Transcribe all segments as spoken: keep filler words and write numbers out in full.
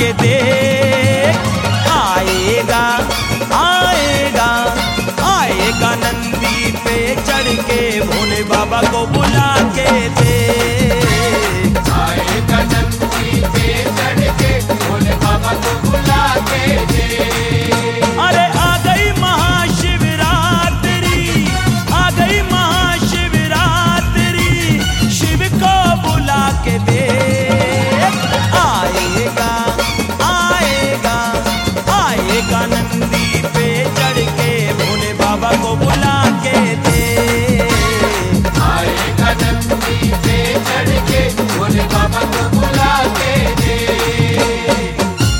के देख, आएगा आएगा आएगा नंदी पे चढ़ के, भोले बाबा को बुला के देख। आएगा नंदी पे चढ़ के, भोले बाबा को बुला के देख। अरे आ गई महाशिवरात्रि, आ गई महाशिवरात्रि, शिव को बुला के देख, आएगा आएगा आएगा नंदी पे चढ़ के, भोले बाबा को बुला के देख। आएगा नंदी पे चढ़ के, भोले बाबा को बुला के देख।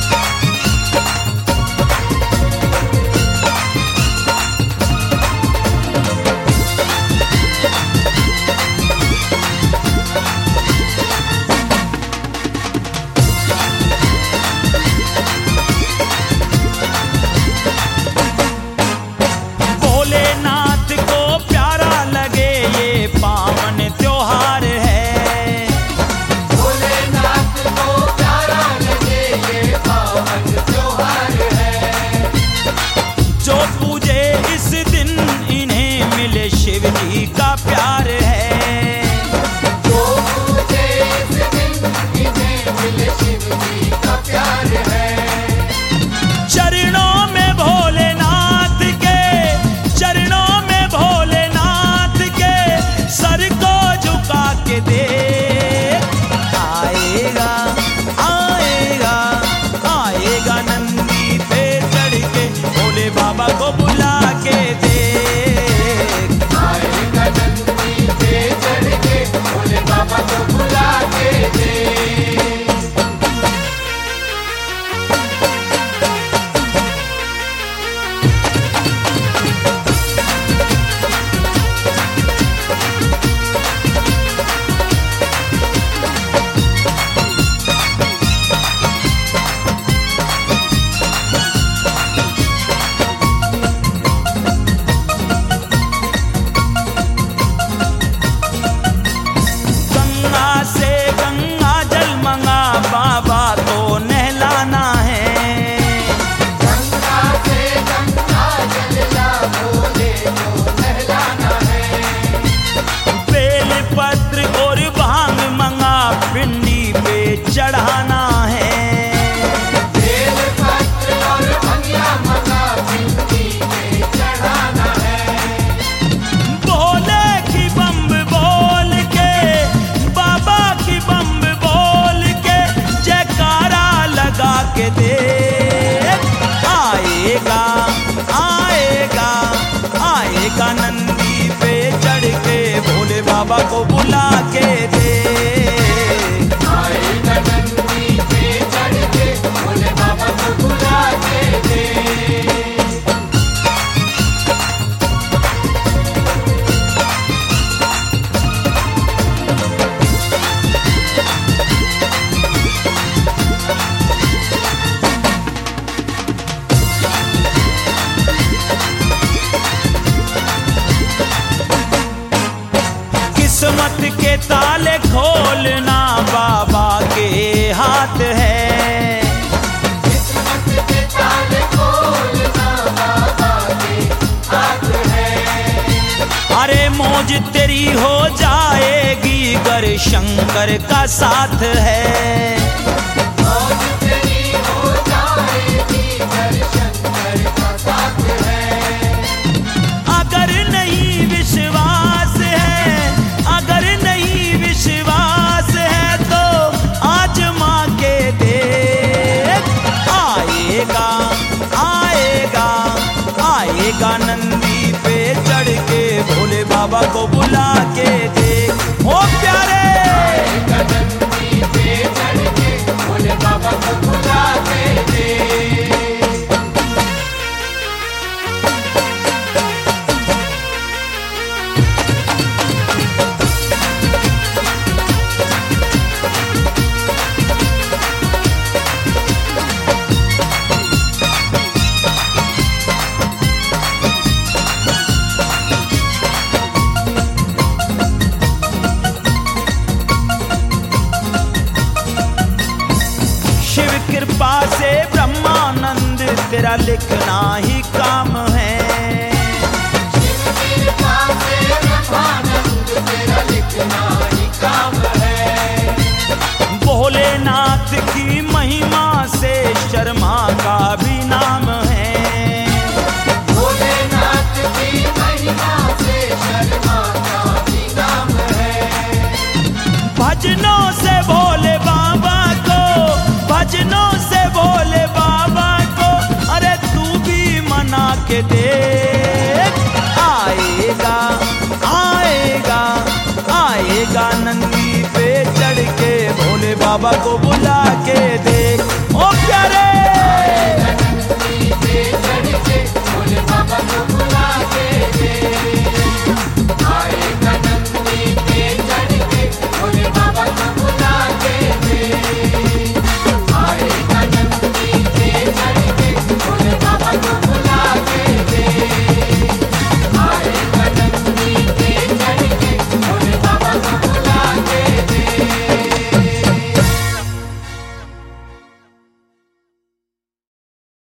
भोलेनाथ को प्यारा लगे ये पावन त्योहार है, भोलेनाथ को प्यारा लगे ये पावन त्योहार है। जो पूजे इस दिन इन्हें मिले शिव जी का प्यार है। जो पूजे इस दिन इन्हें मिले शिव जी का प्यार है। चरणों में भोलेनाथ के, चरणों में भोलेनाथ के, सर को झुका के देख, आएगा आएगा आएगा नंदी पे चढ़ के, भोले बाबा को बुला के देख। आएगा नंदी पे चढ़ के, भोले बाबा को बुला के देख। गंगा से गंगा जल मंगा, बाबा को नहलाना है। गंगा से गंगा जल ला, भोले को नहलाना है। बेल पत्र और भांग मंगा, पिंडी पे चढ़ाना है। बेल पत्र और भंगिया मंगा, पिंडी पे चढ़ाना है। भोले की बम्ब बोल के, बाबा की बम्ब बोल के, जयकारा लगा के देख, आएगा आएगा आएगा नंदी पे चढ़ के, भोले बाबा को बुला के देख। आएगा नंदी पे चढ़ के, भोले बाबा को बुला के देख। किस्मत के ताले खोलना बाबा के हाथ है। किस्मत के ताले खोलना बाबा के हाथ है। अरे मौज तेरी हो जाएगी गर शंकर का साथ है। मौज तेरी हो जाएगी, गर शंकर का साथ है। अगर नहीं विश्वास है, अगर नहीं विश्वास है, तो आजमा के देख, आएगा आएगा आएगा नंदी पे चढ़ के, भोले बाबा को बुला के देख। ओ प्यारे आएगा नंदी पे चढ़ के, तेरा लिखना ही काम है। कृपा से ब्रह्मानंद तेरा लिखना ही काम है। भोलेनाथ की महिमा से शर्मा का भी नाम है। भोलेनाथ की महिमा से शर्मा का भी नाम है। भजनों से भोले बाबा को, भजनों से भोले बाबा को, अरे तू भी मना के देख। आएगा आएगा आएगा नंदी पे चढ़ के, भोले बाबा को बुला के दे।